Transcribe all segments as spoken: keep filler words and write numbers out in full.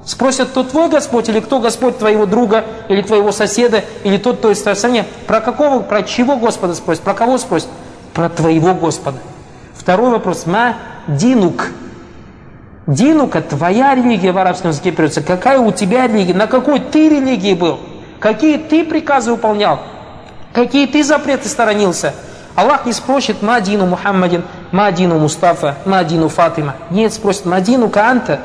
Спросят, кто твой Господь, или кто Господь твоего друга, или твоего соседа, или тот, кто из твоей страны. Про какого, про чего Господа спросят? Про кого спросят? Про твоего Господа. Второй вопрос. Ма динук. Динука, твоя религия в арабском языке переводится. Какая у тебя религия? На какой ты религии был? Какие ты приказы выполнял? Какие ты запреты сторонился? Аллах не спросит ма дину Мухаммадин, ма дину Мустафа, ма дину Фатима. Нет, спросит ма дину Каанта.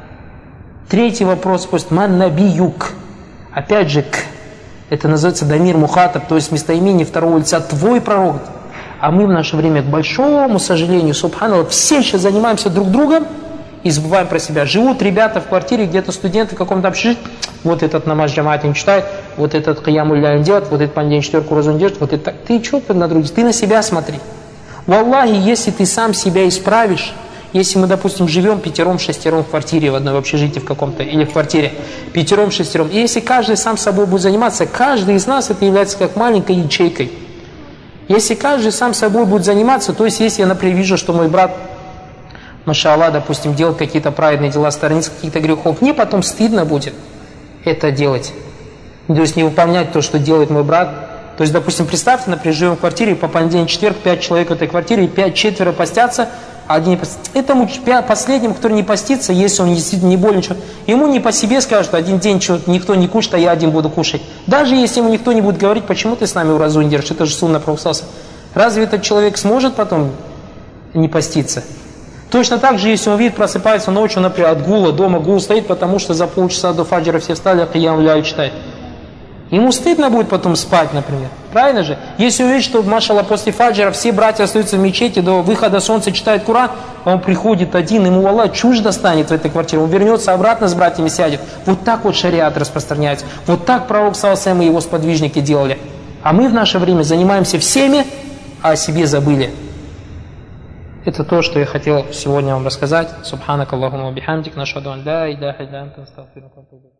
Третий вопрос спросит ма набиюк. Опять же, к. Это называется дамир мухатаб, то есть местоимение второго лица, твой пророк. А мы в наше время, к большому сожалению, субханаллах, все сейчас занимаемся друг другом и забываем про себя. Живут ребята в квартире, где-то студенты в каком-то общежитии. Вот этот намаз джамаат не читает, вот этот киямуль ляль делает, вот этот понедельник четверку разум держит, вот это. Ты что ты на других? Ты на себя смотри. Валлахи, если ты сам себя исправишь, если мы, допустим, живем пятером, шестером в квартире, в одной в общежитии в каком-то, или в квартире, пятером, шестером, и если каждый сам собой будет заниматься, каждый из нас это является как маленькой ячейкой. Если каждый сам собой будет заниматься, то есть если я, например, вижу, что мой брат, машаллах, допустим, делает какие-то праведные дела, сторонится каких-то грехов, мне потом стыдно будет это делать. То есть не выполнять то, что делает мой брат. То есть, допустим, представьте, например, живем в квартире, по понедельник, четверг, пять человек в этой квартире, и пять, четверо постятся, а один не постится. Этому последнему, который не постится, если он действительно не болен, ему не по себе скажут, один день что, никто не кушает, а я один буду кушать. Даже если ему никто не будет говорить, почему ты с нами уразу не держишь, это же сунна пророка. Разве этот человек сможет потом не поститься? Точно так же, если он видит, просыпается ночью, например, от гула, дома гул стоит, потому что за полчаса до фаджра все встали, а киям ляль читает. Ему стыдно будет потом спать, например. Правильно же? Если увидит, что, машаллах, после фаджра все братья остаются в мечети, до выхода солнца читают Куран, он приходит один, ему Аллах чуждо станет в этой квартире, он вернется обратно с братьями сядет. Вот так вот шариат распространяется. Вот так пророк саллаллаху и его сподвижники делали. А мы в наше время занимаемся всеми, а о себе забыли. Это то, что я хотел сегодня вам рассказать. Субханак Аллахумма бихамдик, нашхаду ан ла иляха илля анта, астагфирука ва атубу илейк.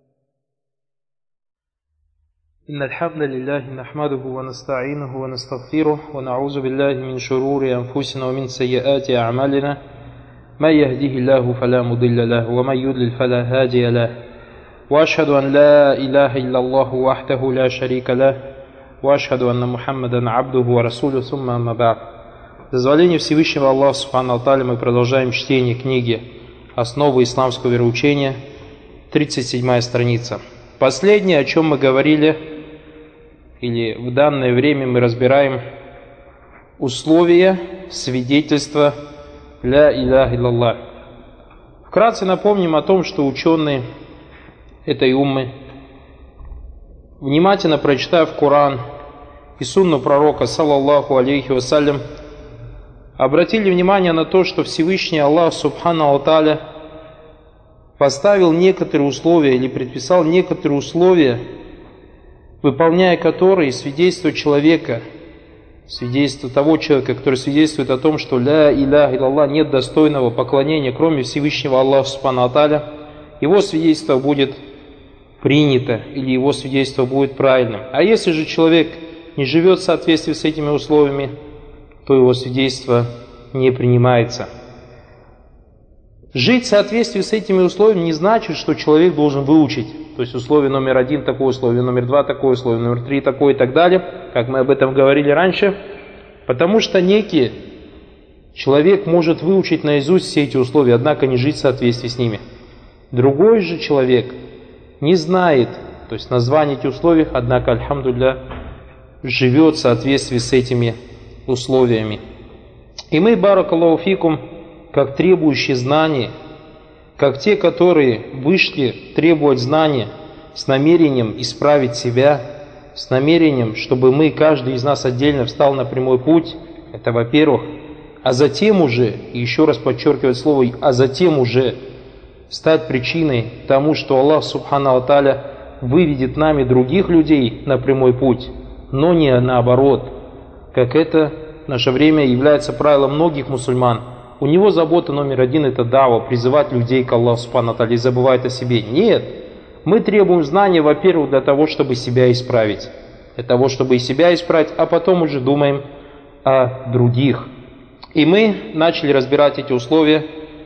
إن الحمد لله نحمده ونستعينه ونستغفره ونعوذ بالله من شرور أنفسنا ومن سيئات أعمالنا من يهده الله فلا مضل له ومن يضلل فلا هادي له وأشهد أن لا إله إلا الله وحده لا شريك له وأشهد أن محمدا عبده ورسوله ثم أما بعد. С дозволения Всевышнего Аллаха Субхану ва Тааля мы продолжаем чтение книги «Основы исламского вероучения», тридцать седьмая страница. Последнее, о чем мы говорили, или в данное время мы разбираем условия свидетельства «Ля иляха илляллах». Вкратце напомним о том, что ученые этой уммы, внимательно прочитав Коран и сунну пророка, саллаллаху алейхи вассалям, обратили внимание на то, что Всевышний Аллах Субхану ва Тааля поставил некоторые условия или предписал некоторые условия, выполняя которые свидетельство человека, свидетельство того человека, который свидетельствует о том, что ля иляха илляллах, нет достойного поклонения, кроме Всевышнего Аллаха Субхану ва Тааля, его свидетельство будет принято или его свидетельство будет правильным. А если же человек не живет в соответствии с этими условиями, то его свидетельство не принимается. Жить в соответствии с этими условиями не значит, что человек должен выучить. То есть условие номер один такое, условие номер два такое, условие номер три такое и так далее, как мы об этом говорили раньше. Потому что некий человек может выучить наизусть все эти условия, однако не жить в соответствии с ними. Другой же человек не знает, то есть название этих условий, однако, альхамдулилля, живет в соответствии с этими условиями. И мы, баракаллаху фикум, как требующие знаний, как те, которые вышли требовать знания с намерением исправить себя, с намерением, чтобы мы, каждый из нас отдельно встал на прямой путь, это во-первых, а затем уже, и еще раз подчеркивать слово, а затем уже стать причиной тому, что Аллах Субхану ва Тааля выведет нами других людей на прямой путь, но не наоборот, как это в наше время является правилом многих мусульман. У него забота номер один — это дава, призывать людей к Аллаху Субхану ва Тааля и забывать о себе. Нет, мы требуем знания, во-первых, для того, чтобы себя исправить, для того, чтобы и себя исправить, а потом уже думаем о других. И мы начали разбирать эти условия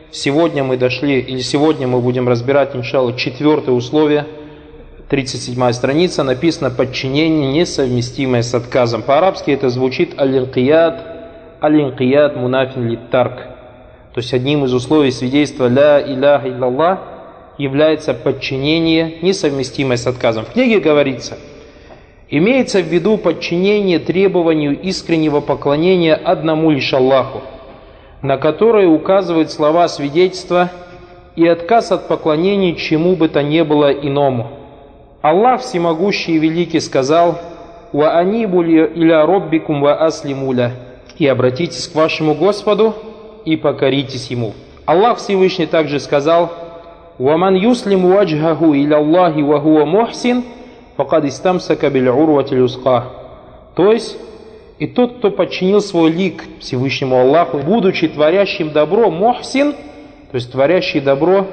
сегодня мы дошли, или сегодня мы будем разбирать, иншалла, четвертое условие, тридцать седьмая страница, написано «подчинение, несовместимое с отказом». По-арабски это звучит «аль-инкияд», «аль-инкияд мунафин лит-тарк». То есть одним из условий свидетельства «ля иляха илляллах» является подчинение, несовместимое с отказом. В книге говорится, имеется в виду подчинение требованию искреннего поклонения одному лишь Аллаху, на которое указывают слова свидетельства, и отказ от поклонения чему бы то ни было иному. Аллах всемогущий и великий сказал: «Ва анибу иля роббикум ва аслиму ля», и обратитесь к вашему Господу и покоритесь Ему. Аллах Всевышний также сказал: «Ва ман юслиму ваджхаху иля Аллахи ва хуа мухсин, факад истамсака биль урватиль узка». То есть, и тот, кто подчинил свой лик Всевышнему Аллаху, будучи творящим добро, мухсин, то есть творящий добро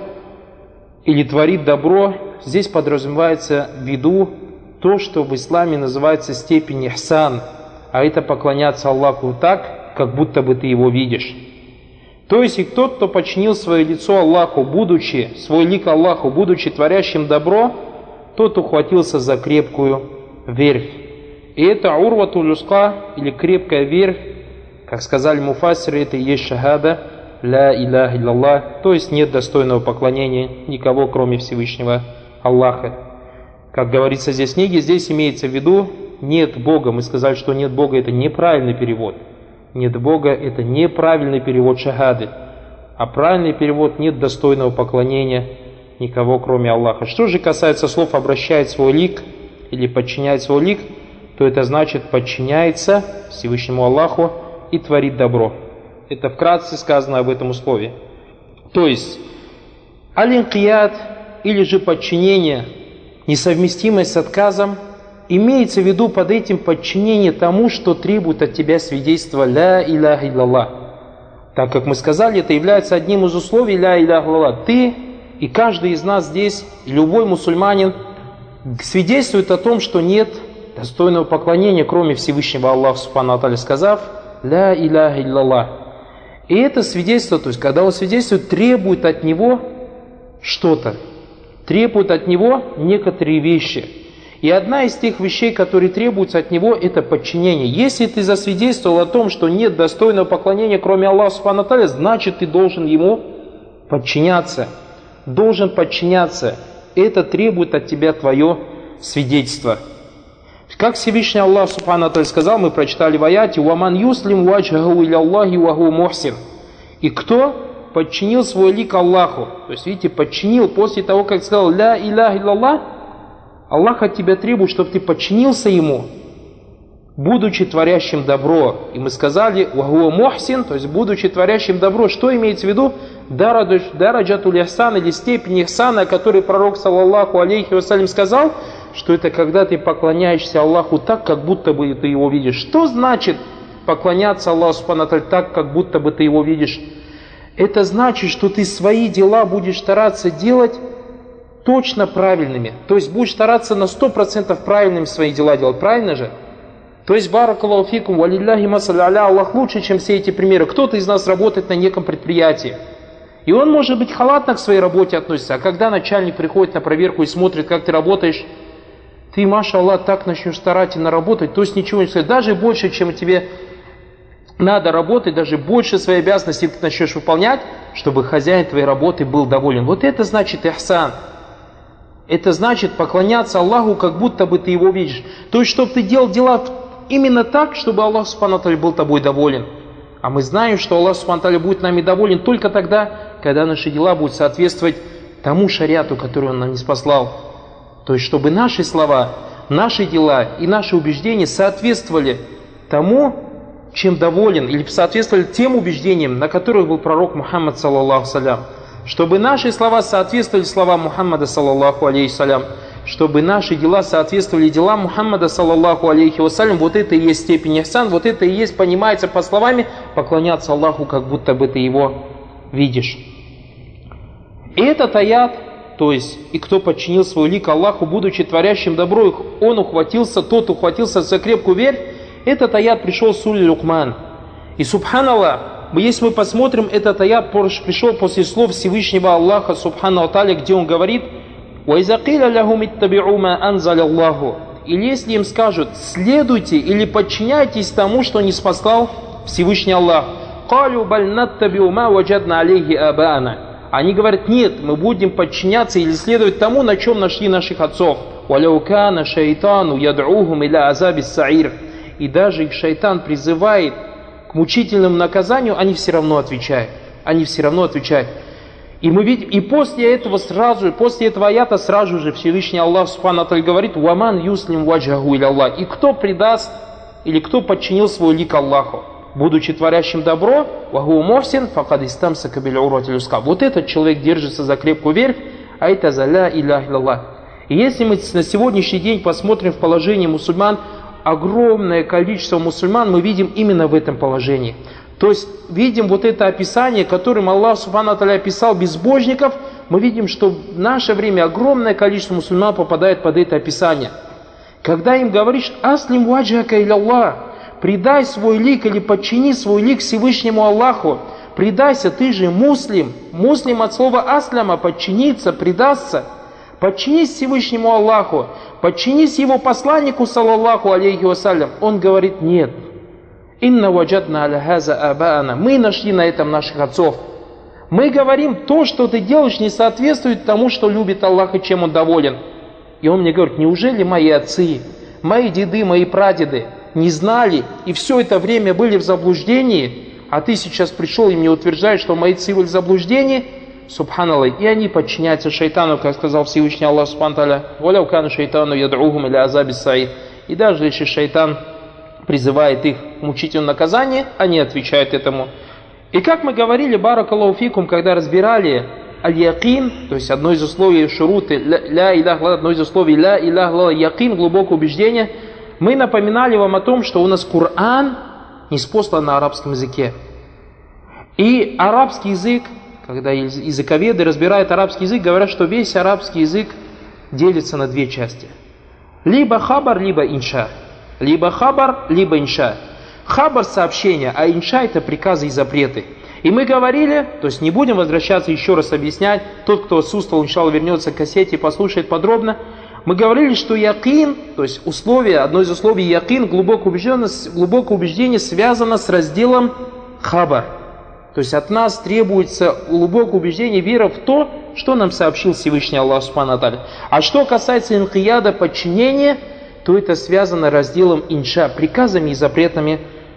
или творит добро, здесь подразумевается в виду то, что в исламе называется степень ихсан, а это поклоняться Аллаху так, как будто бы ты его видишь. То есть и тот, кто подчинил свое лицо Аллаху, будучи, свой лик Аллаху, будучи творящим добро, тот ухватился за крепкую верфь. И это урватуль узка, или крепкая верфь, как сказали муфассиры, это и есть шахада, ля иляха илляллах, то есть нет достойного поклонения никого, кроме Всевышнего Аллаха. Как говорится здесь в книге, здесь имеется в виду нет Бога. Мы сказали, что нет Бога, это неправильный перевод. Нет Бога, это неправильный перевод шахады. А правильный перевод: нет достойного поклонения никого, кроме Аллаха. Что же касается слов «обращает свой лик» или «подчиняет свой лик», то это значит подчиняется Всевышнему Аллаху и творит добро. Это вкратце сказано об этом условии. То есть аль-инкияд или же подчинение, несовместимое с отказом, имеется в виду под этим подчинение тому, что требует от тебя свидетельства «ля иляха илляллах». Так как мы сказали, это является одним из условий «ля иляха илляллах». Ты и каждый из нас здесь, любой мусульманин, свидетельствует о том, что нет достойного поклонения, кроме Всевышнего Аллаха, субхану ва тааля, сказав «ля иляха илляллах». И это свидетельство, то есть когда он свидетельствует, требует от него что-то, требует от него некоторые вещи. И одна из тех вещей, которые требуются от него, это подчинение. Если ты засвидетельствовал о том, что нет достойного поклонения, кроме Аллаха, субхану ва тааля, значит ты должен ему подчиняться. Должен подчиняться. Это требует от тебя твое свидетельство. Как Всевышний Аллах субхану ва тааля сказал, мы прочитали в аяте: «Ваман юслим ваджхаху иля Аллахи ва хуа мухсин». И кто подчинил свой лик Аллаху, то есть, видите, подчинил после того, как сказал «ля иляха илляллах», Аллах от тебя требует, чтобы ты подчинился Ему, будучи творящим добро. И мы сказали «ва хуа мухсин», то есть, будучи творящим добро. Что имеется в виду? Дараджатуль ихсан, или степень ихсана, о которой пророк, саллаллаху алейхи вассалям, сказал, что это когда ты поклоняешься Аллаху так, как будто бы ты Его видишь. Что значит поклоняться Аллаху субхану ва тааля так, как будто бы ты Его видишь? Это значит, что ты свои дела будешь стараться делать точно правильными. То есть будешь стараться на сто процентов правильными свои дела делать. Правильно же? То есть, баракаллаху фикум, валилляхи масаль аля, Аллах лучше, чем все эти примеры. Кто-то из нас работает на неком предприятии, и он, может быть, халатно к своей работе относится. А когда начальник приходит на проверку и смотрит, как ты работаешь, ты, маша Аллах, так начнешь старательно работать, то есть ничего не сказать. Даже больше, чем тебе надо работать, даже больше своей обязанности ты начнешь выполнять, чтобы хозяин твоей работы был доволен. Вот это значит ихсан. Это значит поклоняться Аллаху, как будто бы ты Его видишь. То есть, чтобы ты делал дела именно так, чтобы Аллах субхану ва тааля был тобой доволен. А мы знаем, что Аллах субхану ва тааля будет нами доволен только тогда, когда наши дела будут соответствовать тому шариату, который Он нам ниспослал. То есть, чтобы наши слова, наши дела и наши убеждения соответствовали тому, чем доволен, или соответствовали тем убеждениям, на которых был пророк Мухаммад, саллаллаху салям. Чтобы наши слова соответствовали словам Мухаммада, саллаллаху алейхи салям. Чтобы наши дела соответствовали делам Мухаммада, саллаллаху алейхи вассалям. Вот это и есть степень ихсан, вот это и есть, понимается по словами, поклоняться Аллаху, как будто бы ты Его видишь. И этот аят, то есть, и кто подчинил свой лик Аллаху, будучи творящим добро, он ухватился, тот ухватился за крепкую верь. Этот аят пришел в суре Лукман. И субханаллах, мы, если мы посмотрим, этот аят пришел после слов Всевышнего Аллаха, Субхану Аталя, где он говорит: وَإِذَا قِيلَ لَهُمِ اتَّبِعُوا مَا أَنزَلَ اللَّهُ. Или если им скажут: следуйте или подчиняйтесь тому, что не спаслал Всевышний Аллах. قَالُوا بَلْ نَتَّبِعُوا مَا وَجَدْنَا عَلَيْهِ آبَاءَنَا. Они говорят: нет, мы будем подчиняться или следовать тому, на чем нашли наших отцов. وَلَوْ كَانَ شَيْطَانُ يَدْعُوهُمْ إِلَى عَذَابِ السَّعِيرِ. И даже их шайтан призывает к мучительному наказанию, они все равно отвечают. Они все равно отвечают. И мы видим, и после этого сразу, после этого аята сразу же Всевышний Аллах Субхану ва Тааля говорит: «Ваман юслим ваджаху иля Аллах». И кто предаст, или кто подчинил свой лик Аллаху, будучи творящим добро, ваху мухсин факад истамсака биль урватил вусқа. Вот этот человек держится за крепкую верфь, а это за ля илях илlallah. И если мы на сегодняшний день посмотрим в положение мусульман, огромное количество мусульман мы видим именно в этом положении. То есть видим вот это описание, которым Аллах Субхану ва Тааля описал безбожников, мы видим, что в наше время огромное количество мусульман попадает под это описание. Когда им говоришь: «Аслим ваджака иля Аллах», предай свой лик или подчини свой лик Всевышнему Аллаху, предайся, ты же муслим. Муслим от слова асляма, подчиниться, предаться. Подчинись Всевышнему Аллаху, подчинись его посланнику, саллаллаху алейхи вассалям. Он говорит: нет. Инна ваджадна аля хаза абаана. Мы нашли на этом наших отцов. Мы говорим: то, что ты делаешь, не соответствует тому, что любит Аллах и чем он доволен. И он мне говорит: неужели мои отцы, мои деды, мои прадеды не знали и все это время были в заблуждении, а ты сейчас пришел и мне утверждаешь, что мои отцы были в заблуждении? Субханаллах. И они подчиняются шайтану, как сказал Всевышний Аллах Субхану ва Тааля: «Валяу кана шайтану яд'ухум иля азаби саир». И даже если шайтан призывает их к мучительному наказанию, они отвечают этому. И как мы говорили, баракаллаху фикум, когда разбирали аль-якин, то есть одно из условий шуруты ля илях ла, одно из условий ля илях ла якин, глубокое убеждение, мы напоминали вам о том, что у нас Коран ниспослан на арабском языке. И арабский язык, когда языковеды разбирают арабский язык, говорят, что весь арабский язык делится на две части. Либо хабар, либо инша. Либо хабар, либо инша. Хабар — сообщение, а инша — это приказы и запреты. И мы говорили, то есть не будем возвращаться еще раз объяснять, тот, кто отсутствовал, иншалла, вернется к кассете и послушает подробно. Мы говорили, что якин, то есть условие, одно из условий якин, глубокое убеждение, глубокое убеждение связано с разделом хабар. То есть от нас требуется глубокое убеждение, вера в то, что нам сообщил Всевышний Аллах Субхану ва Тааля. А что касается инкияда, подчинения, то это связано разделом инша, приказами и запретами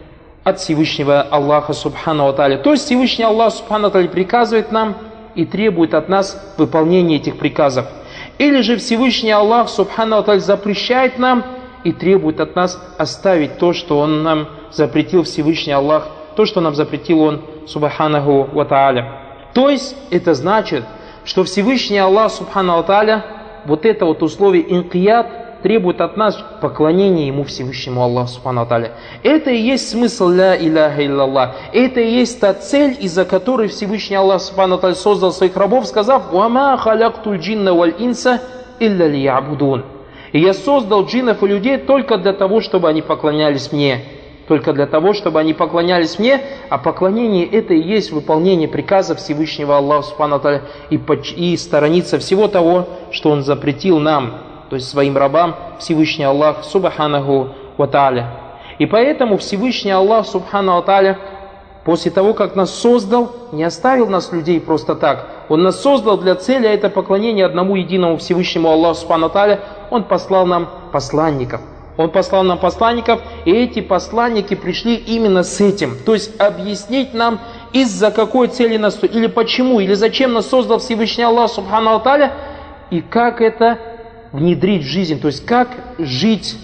от Всевышнего Аллаха Субхану ва Тааля. То есть Всевышний Аллах Субхану ва Тааля приказывает нам и требует от нас выполнения этих приказов. Или же Всевышний Аллах Субхану ва Тааля запрещает нам и требует от нас оставить то, что Он нам запретил, Всевышний Аллах, то, что нам запретил Он Субханаху ва Тааля. То есть это значит, что Всевышний Аллах Субхану ва Тааля, вот это вот условие инкияд, требует от нас поклонения Ему, Всевышнему Аллаху Субхану ва Тааля. Это и есть смысл ля иляха илляллах. Это и есть та цель, из-за которой Всевышний Аллах Субхану ва Тааля создал своих рабов, сказав: «Вама халяктуль джинна валь инса илля лиябудун». И я создал джиннов и людей только для того, чтобы они поклонялись мне. Только для того, чтобы они поклонялись мне, а поклонение — это и есть выполнение приказа Всевышнего Аллаха Субхану ва Тааля и, и сторониться всего того, что Он запретил нам, то есть своим рабам, Всевышний Аллах Субханаху ва Тааля. И поэтому Всевышний Аллах Субхану ва Тааля, после того, как нас создал, не оставил нас, людей, просто так. Он нас создал для цели, а это поклонение одному единому Всевышнему Аллаху Субхану ва Тааля. Он послал нам посланников. Он послал нам посланников, и эти посланники пришли именно с этим. То есть объяснить нам, из-за какой цели нас, или почему, или зачем нас создал Всевышний Аллах Субхану ва Тааля, и как это внедрить в жизнь, то есть как жить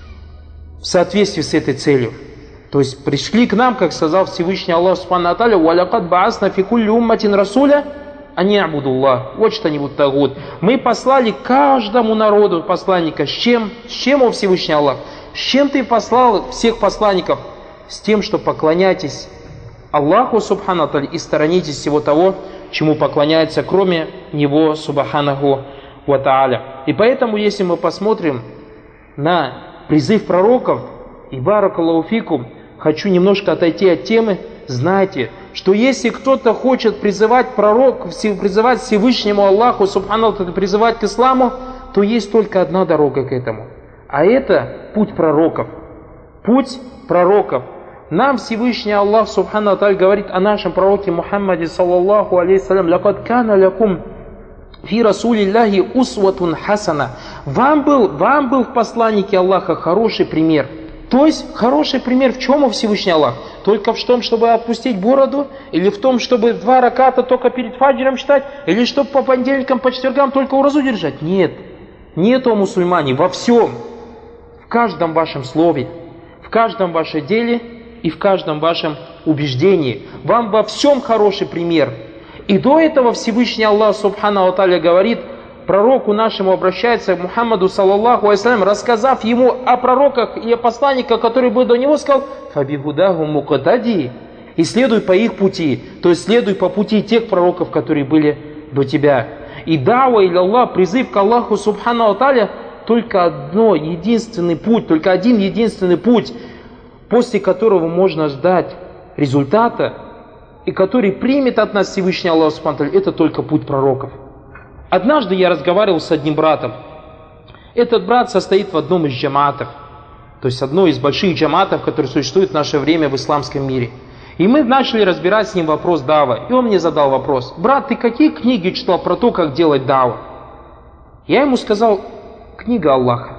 в соответствии с этой целью. То есть пришли к нам, как сказал Всевышний Аллах Субхану ва Тааля: «Валякад баасна фи кулли умматин расуля ани абудуллах, вот что-нибудь тагут». Мы послали каждому народу посланника. С чем? С чем, о Всевышний Аллах? С чем ты послал всех посланников? С тем, что поклоняйтесь Аллаху Субхану ва Тааля и сторонитесь всего того, чему поклоняются, кроме Него Субханаху ва Тааля. И поэтому, если мы посмотрим на призыв пророков, и баракаллаху фикум, хочу немножко отойти от темы. Знайте, что если кто-то хочет призывать пророк, призывать Всевышнему Аллаху, субхану, призывать к исламу, то есть только одна дорога к этому. А это путь пророков. Путь пророков. Нам Всевышний Аллах, субхану ва говорит о нашем пророке Мухаммаде, саллаллаху алейхиссалям, «Лакад кана лякум фи расулиллахи усватун хасана». Вам был, вам был в посланнике Аллаха хороший пример. То есть, хороший пример в чем у Всевышнего Аллаха? Только в том, чтобы отпустить бороду? Или в том, чтобы два раката только перед фаджром читать? Или чтобы по понедельникам, по четвергам только уразу держать? Нет. Нет, о мусульмане, во всем. В каждом вашем слове, в каждом вашем деле и в каждом вашем убеждении. Вам во всем хороший пример. И до этого Всевышний Аллах, субхану ва тааля, говорит, пророку нашему обращается, Мухаммаду, саллаллаху алейхи, рассказав ему о пророках и о посланниках, которые были до него, сказал, «Фабихудаху мукадади», и следуй по их пути, то есть следуй по пути тех пророков, которые были до тебя. И дава или Аллах, призыв к Аллаху, субхану ва тааля, только одно, единственный путь, только один единственный путь, после которого можно ждать результата, и который примет от нас Всевышний Аллах, субхану ва тааля, это только путь пророков. Однажды я разговаривал с одним братом. Этот брат состоит в одном из джамаатов, то есть одной из больших джамаатов, которые существуют в наше время в исламском мире. И мы начали разбирать с ним вопрос дава. И он мне задал вопрос: брат, ты какие книги читал про то, как делать дава? Я ему сказал: книга Аллаха.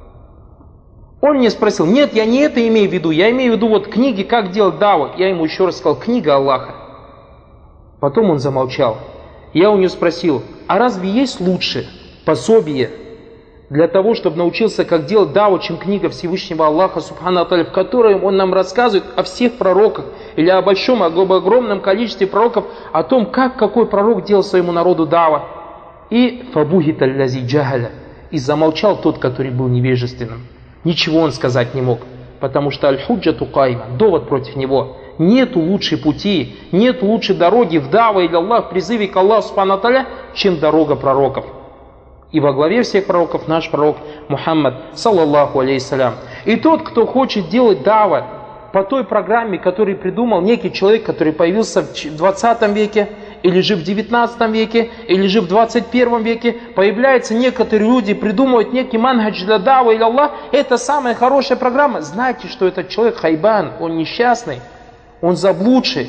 Он мне спросил: нет, я не это имею в виду, я имею в виду вот книги, как делать даву. Я ему еще раз сказал: книга Аллаха. Потом он замолчал. Я у него спросил: а разве есть лучше пособие для того, чтобы научился, как делать даву, чем книга Всевышнего Аллаха, субхану ва тааля, в которой он нам рассказывает о всех пророках, или о большом, об огромном количестве пророков, о том, как какой пророк делал своему народу дава. И фабухита лязи джахаля, и замолчал тот, который был невежественным. Ничего он сказать не мог, потому что аль-худжату кайма, довод против него. Нету лучшей пути, нет лучшей дороги в дава или Аллах, в призыве к Аллаху субхану ва тааля, чем дорога пророков. И во главе всех пророков наш пророк Мухаммад, саллаллаху алейхиссалям. И тот, кто хочет делать дава по той программе, которую придумал некий человек, который появился в двадцатом веке, или же в девятнадцатом веке, или же в двадцать первом веке, появляются некоторые люди, придумывают некий манхадж для дава или Аллах, это самая хорошая программа. Знайте, что этот человек хайбан, он несчастный, он заблудший.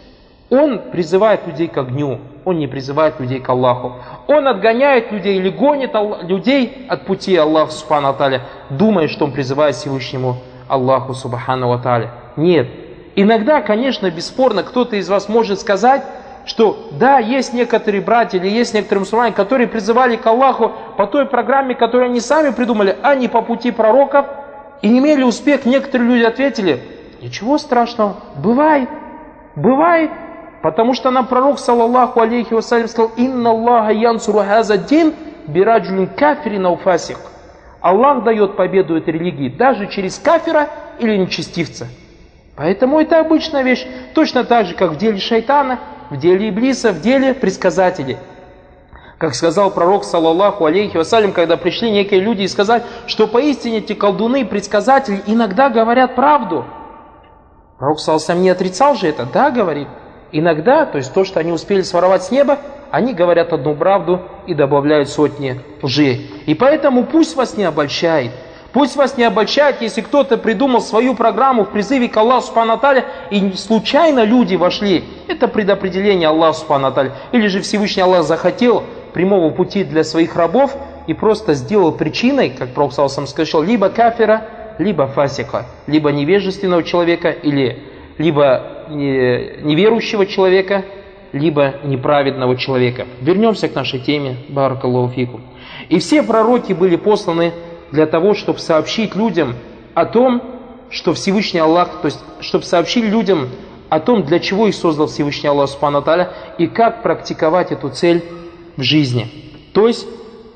Он призывает людей к огню, он не призывает людей к Аллаху. Он отгоняет людей или гонит людей от пути Аллаха субхану ва тааля, думая, что он призывает Всевышнему Аллаху субхану ва тааля. Нет. Иногда, конечно, бесспорно, кто-то из вас может сказать, что да, есть некоторые братья или есть некоторые мусульмане, которые призывали к Аллаху по той программе, которую они сами придумали, а не по пути пророков, и имели успех. Некоторые люди ответили: ничего страшного, бывает, бывает, потому что нам пророк, саллаллаху алейхи вассалям, сказал: «Инна Аллаха янсуру хаза дин бираджулин кафирин ау фасик». Аллах дает победу этой религии даже через кафира или нечестивца. Поэтому это обычная вещь, точно так же, как в деле шайтана, в деле иблиса, в деле предсказателей. Как сказал пророк, саллаллаху алейхи вассалям, когда пришли некие люди и сказали, что поистине эти колдуны и предсказатели иногда говорят правду. Пророк, саллаллаху алейхи вассалям, не отрицал же это, да, говорит. Иногда, то есть то, что они успели своровать с неба, они говорят одну правду и добавляют сотни лжи. И поэтому пусть вас не обольщает. Пусть вас не обольщает, если кто-то придумал свою программу в призыве к Аллаху субхану ва тааля, и случайно люди вошли. Это предопределение Аллаха субхану ва тааля. Или же Всевышний Аллах захотел прямого пути для своих рабов и просто сделал причиной, как пророк саллаллаху алейхи вассалям сказал, либо кафира, либо фасика, либо невежественного человека, или либо неверующего человека, либо неправедного человека. Вернемся к нашей теме. Баракаллаху фикум. И все пророки были посланы для того, чтобы сообщить людям о том, что Всевышний Аллах, то есть, чтобы сообщить людям о том, для чего их создал Всевышний Аллах субхану ва тааля, и как практиковать эту цель в жизни. То есть,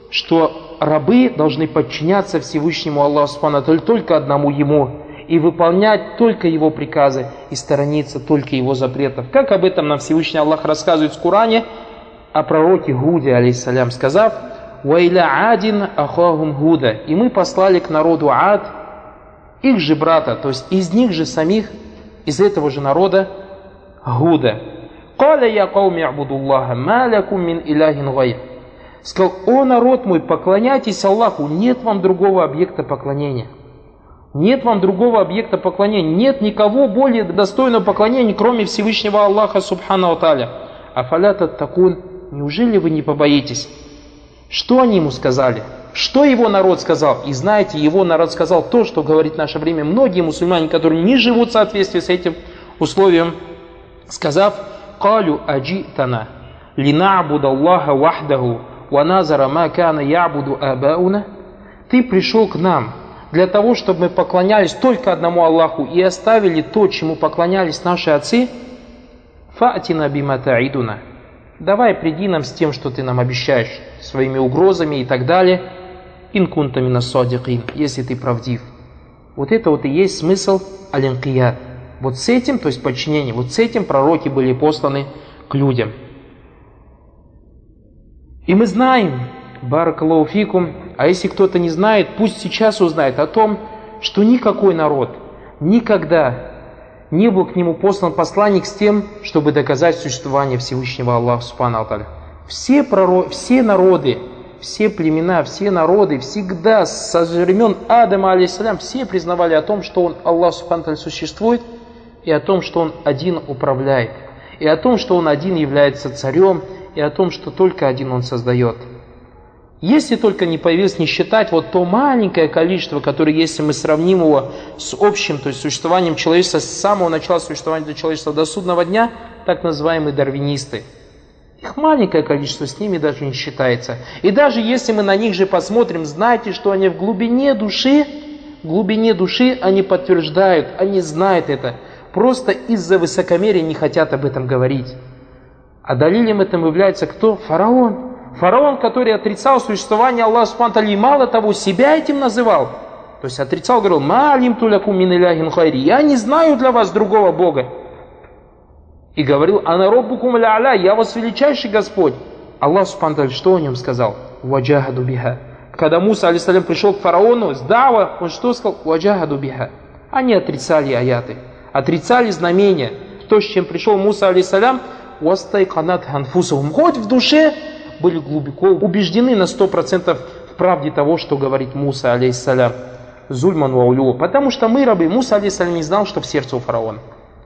что рабы должны подчиняться Всевышнему Аллаху субхану ва тааля, только одному Ему, и выполнять только Его приказы, и сторониться только Его запретов. Как об этом нам Всевышний Аллах рассказывает в Коране о пророке Гуде, алейхиссалям, сказав: «Вайля адин ахахум Гуда». И мы послали к народу Ад их же брата, то есть из них же самих, из этого же народа, Гуда. «Каля я кауми абудуллаха, ма лякум мин иляхин гайр». Сказал: «О народ мой, поклоняйтесь Аллаху, нет вам другого объекта поклонения». Нет вам другого объекта поклонения. Нет никого более достойного поклонения, кроме Всевышнего Аллаха Субхану ва Тааля. Афаля таттакун, неужели вы не побоитесь? Что они ему сказали? Что его народ сказал? И знаете, его народ сказал то, что говорит в наше время многие мусульмане, которые не живут в соответствии с этим условием, сказав: «Калю аджитана лина'буда Аллаха вахдаху ва назара ма кана я'буду абауна». Ты пришел к нам для того, чтобы мы поклонялись только одному Аллаху и оставили то, чему поклонялись наши отцы. «Фа'тина бима та'идуна». Давай, приди нам с тем, что ты нам обещаешь, своими угрозами и так далее. «Ин кунта мина садикин», если ты правдив. Вот это вот и есть смысл аль-инкияд. Вот с этим, то есть подчинение, вот с этим пророки были посланы к людям. И мы знаем, баракаллаху фикум, а если кто-то не знает, пусть сейчас узнает о том, что никакой народ никогда не был к нему послан посланник с тем, чтобы доказать существование Всевышнего Аллаха Субхану ва Тааля. Все, пророк, все народы, все племена, все народы всегда со времен Адама алейхиссалям все признавали о том, что он, Аллах Субхану ва Тааля, существует, и о том, что он один управляет, и о том, что он один является царем, и о том, что только один он создает. Если только не появилось, не считать вот то маленькое количество, которое, если мы сравним его с общим, то есть существованием человечества, с самого начала существования человечества до судного дня, так называемые дарвинисты. Их маленькое количество, с ними даже не считается. И даже если мы на них же посмотрим, знайте, что они в глубине души, в глубине души они подтверждают, они знают это. Просто из-за высокомерия не хотят об этом говорить. А далилем этому является кто? Фараон. Фараон, который отрицал существование Аллаха Субхану ва Тааля, и мало того, себя этим называл. То есть отрицал, говорил: «Ма алимту лякум мин иляхин гайри», я не знаю для вас другого Бога. И говорил: «Ана роббукум а'ля», я вас величайший Господь. Аллах Субхану ва Тааля что о нем сказал? «Ваджахаду биха». Когда Муса алейхиссалям пришел к фараону с дава, он что сказал? «Ваджахаду биха». Они отрицали аяты, отрицали знамения. То, с чем пришел Муса алейхиссалям, «Вастайканат анфусухум», хоть в душе были глубоко убеждены на сто процентов в правде того, что говорит Муса алейхиссалям. Зульман ва улю. Потому что мы, рабы, Муса алейхиссалям не знал, что в сердце у фараона.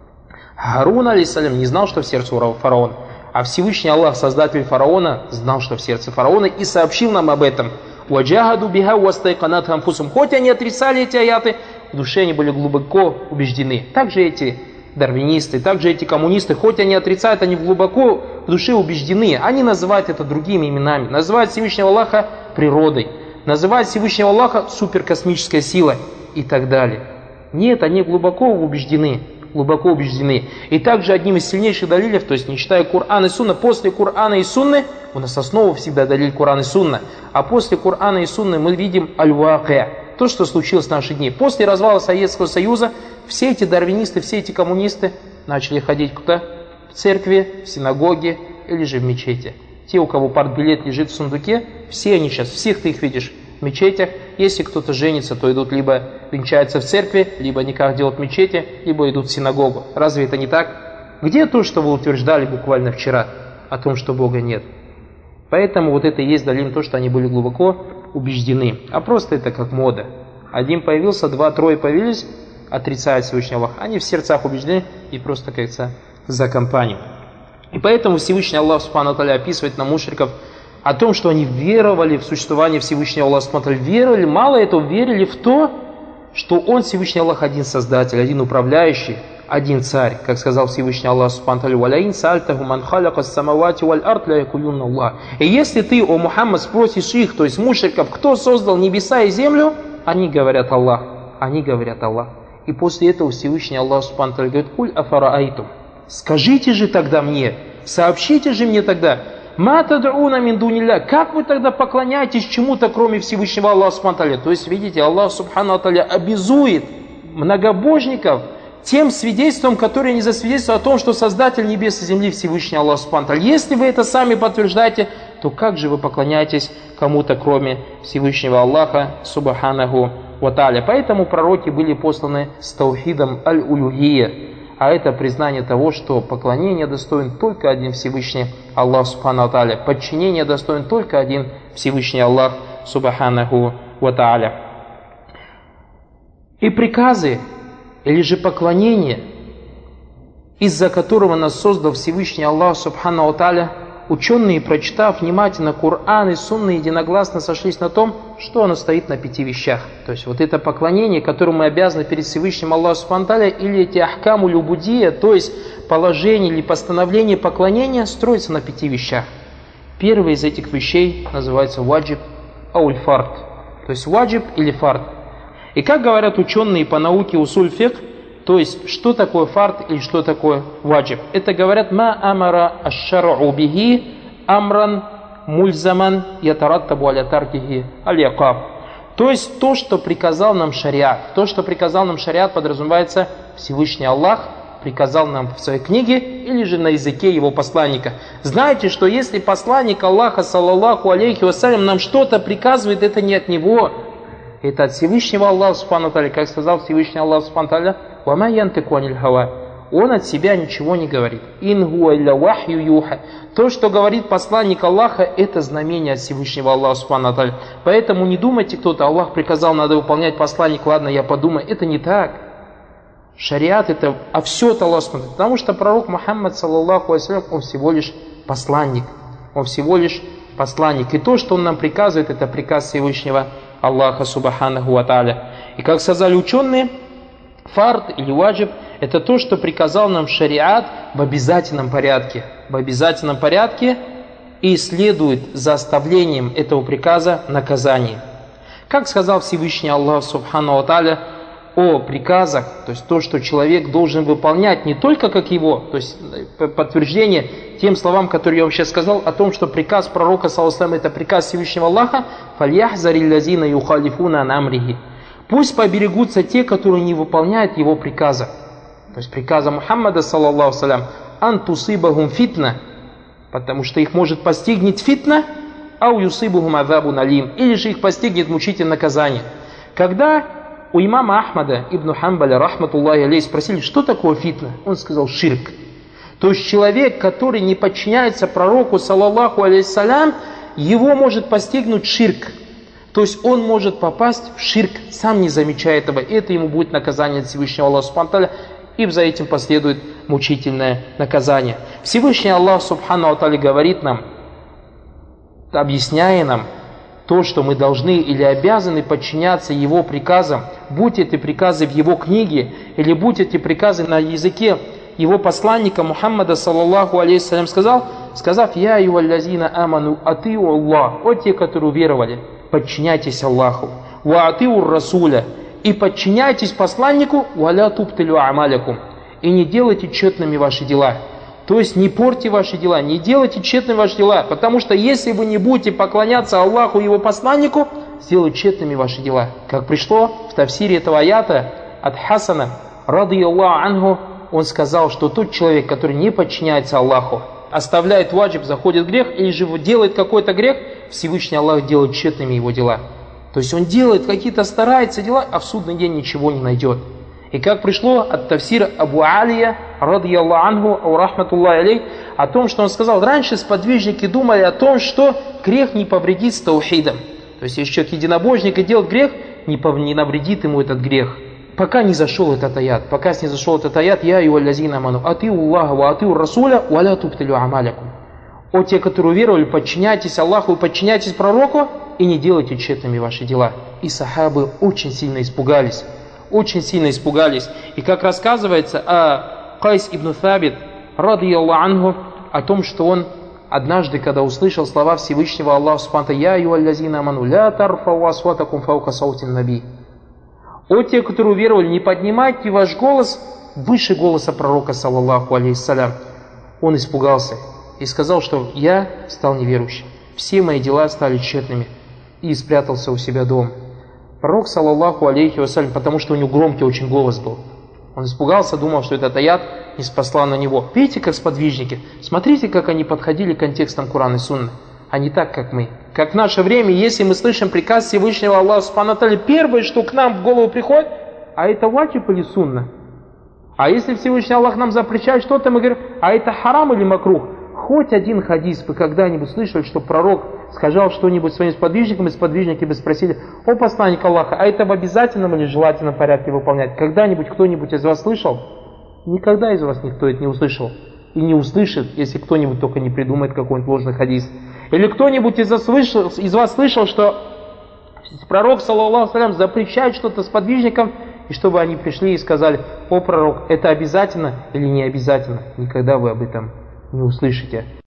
Харун алейхиссалям не знал, что в сердце у фараона. А Всевышний Аллах, создатель фараона, знал, что в сердце фараона, и сообщил нам об этом. «Ваджахаду биха вастайканат анфусухум». Хоть они отрицали эти аяты, в душе они были глубоко убеждены. Также эти дарвинисты, также эти коммунисты, хоть они отрицают, они глубоко в душе убеждены. Они называют это другими именами. Называют Всевышнего Аллаха природой. Называют Всевышнего Аллаха суперкосмической силой и так далее. Нет, они глубоко убеждены. Глубоко убеждены. И также одним из сильнейших далилев, то есть не читая Коран и Сунна, после Корана и Сунны, у нас основа всегда далиль Коран и Сунна, а после Корана и Сунны мы видим аль-вакия, то, что случилось в наши дни. После развала Советского Союза все эти дарвинисты, все эти коммунисты начали ходить куда? В церкви, в синагоге или же в мечети. Те, у кого партбилет лежит в сундуке, все они сейчас, всех ты их видишь в мечетях. Если кто-то женится, то идут либо венчаются в церкви, либо никак делают в мечети, либо идут в синагогу. Разве это не так? Где то, что вы утверждали буквально вчера о том, что Бога нет? Поэтому вот это и есть далиль, то, что они были глубоко убеждены. А просто это как мода. Один появился, два, трое появились, отрицают Всевышнего Аллаха. Они в сердцах убеждены и просто, как говорится, за компанию. И поэтому Всевышний Аллах Субхану ва Тааля описывает нам мушриков о том, что они веровали в существование Всевышнего Аллаха Субхану ва Тааля. Веровали, мало этого, верили в то, что Он, Всевышний Аллах, один создатель, один управляющий, один царь, как сказал Всевышний Аллах Субхану ва Тааля: «Валяин саальтаху ман халяка ас-самавати валь ард ля якулюнна Аллах». И если ты, о Мухаммад, спросишь их, то есть мушриков, кто создал небеса и землю, они говорят Аллах. Они говорят Аллах. И после этого Всевышний Аллах Субхану ва Тааля говорит: «Куль афараайтум». Скажите же тогда мне, сообщите же мне тогда, ма тад'уна мин дунилля, как вы тогда поклоняетесь чему-то, кроме Всевышнего Аллаха Субхану ва Тааля? То есть, видите, Аллах Субхану ва Тааля обязует многобожников тем свидетельством, которое не засвидетельствует о том, что Создатель небес и земли Всевышний Аллах Субхану ва Тааля. Если вы это сами подтверждаете, то как же вы поклоняетесь кому-то, кроме Всевышнего Аллаха Субханаху ва Тааля? Поэтому пророки были посланы с таухидом аль-улюхия, а это признание того, что поклонение достоин только один Всевышний Аллах Субхану ва Тааля, подчинение достоин только один Всевышний Аллах Субханаху ва Тааля. И приказы, или же поклонение, из-за которого нас создал Всевышний Аллах Субхану ва Тааля, ученые, прочитав внимательно Коран и Сунны, единогласно сошлись на том, что оно стоит на пяти вещах. То есть вот это поклонение, которому мы обязаны перед Всевышним Аллахом Субхану ва Тааля, или эти ахкаму любудия, то есть положение или постановление поклонения, строится на пяти вещах. Первый из этих вещей называется ваджиб ауль фард, то есть ваджиб или фард. И как говорят ученые по науке усуль фикх, то есть, что такое фард или что такое ваджиб? Это говорят ма амара аш-шар'у бихи амран мульзаман ятараттабу аля таркихи аль-якаб. То есть, то, что приказал нам шариат. То, что приказал нам шариат, подразумевается Всевышний Аллах приказал нам в своей книге или же на языке его посланника. Знаете, что если посланник Аллаха, саллаллаху алейхи вассалям, нам что-то приказывает, это не от него. Это от Всевышнего Аллаха Субхану ва Тааля, как сказал Всевышний Аллах Субхану ва Тааля, «Ва ма янтику аниль хава». Он от себя ничего не говорит. «Ин хуа илля вахью юха». То, что говорит посланник Аллаха, это знамение от Всевышнего Аллаха Субхану ва Тааля. Поэтому не думайте кто-то, Аллах приказал, надо выполнять посланник, ладно, я подумаю. Это не так. Шариат это, а все это Аллах смотрит. Потому что пророк Мухаммад, саллаллаху алейхи, он всего лишь посланник. Он всего лишь посланник. И то, что он нам приказывает, это приказ Всевышнего Аллаха Субханаху ва Тааля. И как сказали ученые, фард или ваджиб это то, что приказал нам шариат в обязательном порядке. В обязательном порядке и следует за оставлением этого приказа наказание. Как сказал Всевышний Аллах Субхану ва Тааля о приказах, то есть то, что человек должен выполнять не только как его, то есть подтверждение тем словам, которые я вам сейчас сказал, о том, что приказ пророка, саллаллаху алейхи ва саллям, это приказ Всевышнего Аллаха, «Фальяхзарил лазина юхалифуна ан амрихи». Пусть поберегутся те, которые не выполняют его приказа. То есть приказа Мухаммада, саллаллаху алейхи ва саллям, «Ан тусибахум фитна», потому что их может постигнуть фитна, «Ау юсибахум азабун алим», или же их постигнет мучительное наказание. Когда у имама Ахмада ибн Хамбаля, рахматуллахи алейхи, спросили, что такое фитна, он сказал ширк. То есть человек, который не подчиняется пророку, саллаллаху алейхи салям, его может постигнуть ширк. То есть он может попасть в ширк, сам не замечая этого. И это ему будет наказание от Всевышнего Аллаха Субхану ва Тааля, и за этим последует мучительное наказание. Всевышний Аллах Субхану ва Тааля говорит нам, объясняя нам то, что мы должны или обязаны подчиняться его приказам, будь эти приказы в его книге, или будь эти приказы на языке его посланника Мухаммада, саллаллаху алейхи салям, сказал, сказав: «Я юваллазина аману атиу Аллах», о те, которые уверовали, подчиняйтесь Аллаху, «Ва атиу Расуля», и подчиняйтесь посланнику, «Валя тубтилю амалякум», и не делайте тщетными ваши дела. То есть не портите ваши дела, не делайте тщетными ваши дела, потому что если вы не будете поклоняться Аллаху и его посланнику, сделают тщетными ваши дела. Как пришло в тафсире этого аята от Хасана, радийаллаху анху, он сказал, что тот человек, который не подчиняется Аллаху, оставляет ваджиб, заходит в грех, или же делает какой-то грех, Всевышний Аллах делает тщетными его дела. То есть он делает какие-то, старается дела, а в судный день ничего не найдет. И как пришло от тафсира Абу Алия, радийаллаху анху, рахматуллахи алейх, о том, что он сказал, раньше сподвижники думали о том, что грех не повредит с таухидом. То есть если человек единобожник и делает грех, не, пов... не навредит ему этот грех. Пока не зашел этот аят, пока не зашел этот аят, «Я юваллазина аману атиу Аллаха ва атиу Расуля ва ля тубтилю амалякум». О те, которые уверовали, подчиняйтесь Аллаху и подчиняйтесь пророку, и не делайте тщетными ваши дела. И сахабы очень сильно испугались. Очень сильно испугались. И как рассказывается о Кайс ибн Табит, радийаллаху анху, о том, что он однажды, когда услышал слова Всевышнего Аллаха субхану: «Я юваллазина аману ля тарфау асватакум фаука саутин наби». О те, которые уверовали, не поднимайте ваш голос выше голоса пророка, саллаллаху алейхи салям. Он испугался и сказал, что я стал неверующим. Все мои дела стали тщетными. И спрятался у себя дома. Пророк, саллаллаху алейхи вассалям, потому что у него громкий очень голос был. Он испугался, думал, что этот аят не спасла на него. Видите, как сподвижники? Смотрите, как они подходили к контекстам Курана и Сунны. А не так, как мы. Как в наше время, если мы слышим приказ Всевышнего Аллаха Субхану ва Тааля, первое, что к нам в голову приходит, а это ваджиб или сунна? А если Всевышний Аллах нам запрещает что-то, мы говорим, а это харам или макрух? Хоть один хадис вы когда-нибудь слышали, что пророк сказал что-нибудь своим сподвижникам, и сподвижники бы спросили: о посланник Аллаха, а это в обязательном или желательном порядке выполнять? Когда-нибудь кто-нибудь из вас слышал? Никогда из вас никто это не услышал. И не услышит, если кто-нибудь только не придумает какой-нибудь ложный хадис. Или кто-нибудь из вас слышал, из вас слышал, что пророк, саллаллаху алейхи, запрещает что-то сподвижникам, и чтобы они пришли и сказали: о пророк, это обязательно или не обязательно? Никогда вы об этом не услышите.